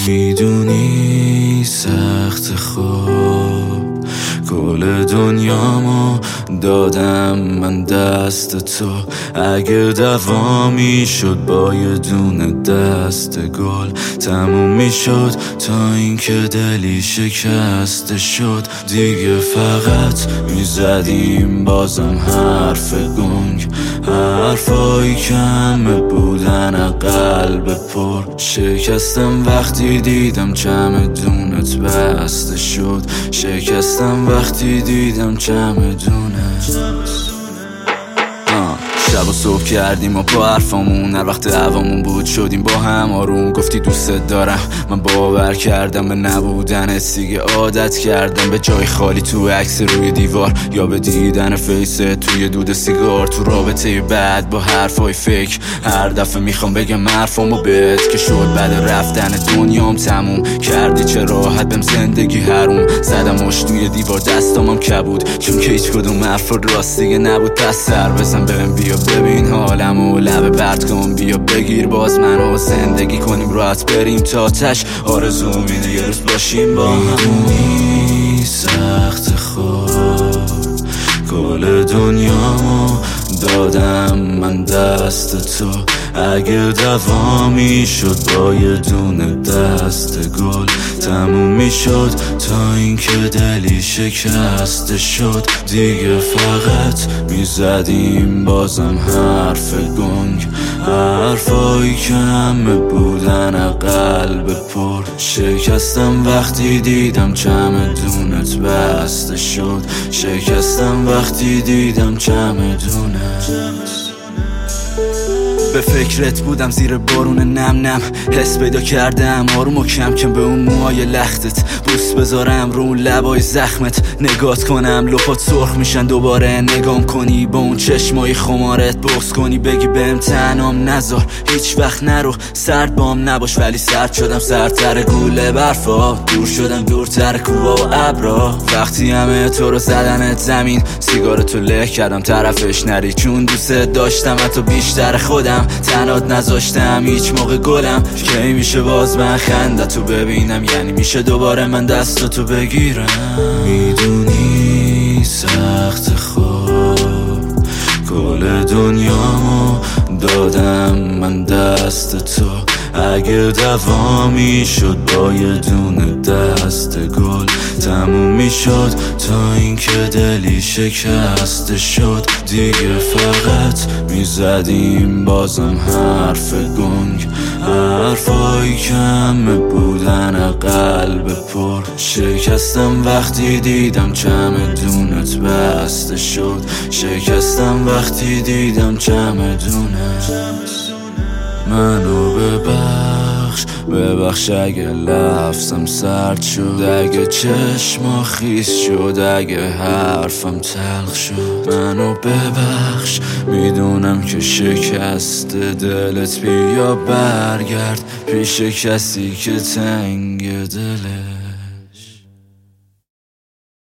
میدونی سخت خوب کل دنیامو دادم من دست تو. اگه دوامی شد با یه دونه دست گل تموم میشد تا اینکه دلی شکسته شد. دیگه فقط میزدیم بازم حرف گنگ، حرفایی کم بودن قلب پر. شکستم وقتی دیدم چمدونت بسته شد، شکستم وقتی دیدم چمدونت. شب و صبح کردیم و با حرفامون، هر وقت هوامون بود شدیم با هم آروم. گفتی دوست دارم، من باور کردم به نبودن دیگه عادت کردم. به جای خالی تو عکس روی دیوار یا به دیدن فیست توی دود سیگار. تو رابطه بعد با حرفای فکر هر دفعه میخوام بگم حرفامو بهت که شد بعد رفتن دنیام تموم کردی. چه راحت بهم زندگی حروم زدمش توی دیوار دستامم کبود، چون که هیچ کدوم حرف راست دیگه نبود. پس سر بزن بهم بیا ببین حالمو، لبه پرت کن بیا بگیر باز منو. زندگی کنیم راحت بریم تا تش، آرزو میده یه روز باشیم با هم. میدونی سخت خوب کل دنیامو دادم من دست تو. اگه دوامی شد با یه دونه دست گل تموم میشد تا اینکه دلی شکسته شد. دیگه فقط میزدیم بازم حرف گنگ، حرفایی کم بودن قلب پر. شکستم وقتی دیدم چمدونت بسته شد، شکستم وقتی دیدم چمدونت. به فکرت بودم زیر بارون نم نم، حس پیدا کردم آروم و کم کم به اون موهای لختت. بوس بذارم رو اون لبای زخمت، نگات کنم لپات سرخ میشن دوباره نگام کنی. با اون چشمای خمارت بغض کنی، بگی بهم تنهام نذار هیچ وقت نرو. سرد بام نباش ولی سرد شدم سردتر گوله برفا، دور شدم دورتر کوها و ابرا. وقتی همه تو رو زدنت زمین سیگارتو له کردم طرفش نری، چون دوست داشتم حتی بیشتر خودم. تنات نذاشتم هیچ موقع گلم، کی میشه باز من خندتو ببینم، یعنی میشه دوباره من دستاتو بگیرم. میدونی سخت خوب کل دنیامو دادم من دست تو. اگه دوامی شد با یه دونه دست گل تموم میشد تا اینکه دلی شکسته شد. دیگه فقط میزدیم بازم حرف گنگ، حرفایی کم بودن قلب پر. شکستم وقتی دیدم چمدونت بسته شد، شکستم وقتی دیدم چمدونت. منو ببخش اگه لفظم سرد شد، اگه چشما خیس شد، اگه حرفم تلخ شد. منو ببخش میدونم که شکست دلت، بیا برگرد پیش کسی که تنگ دله.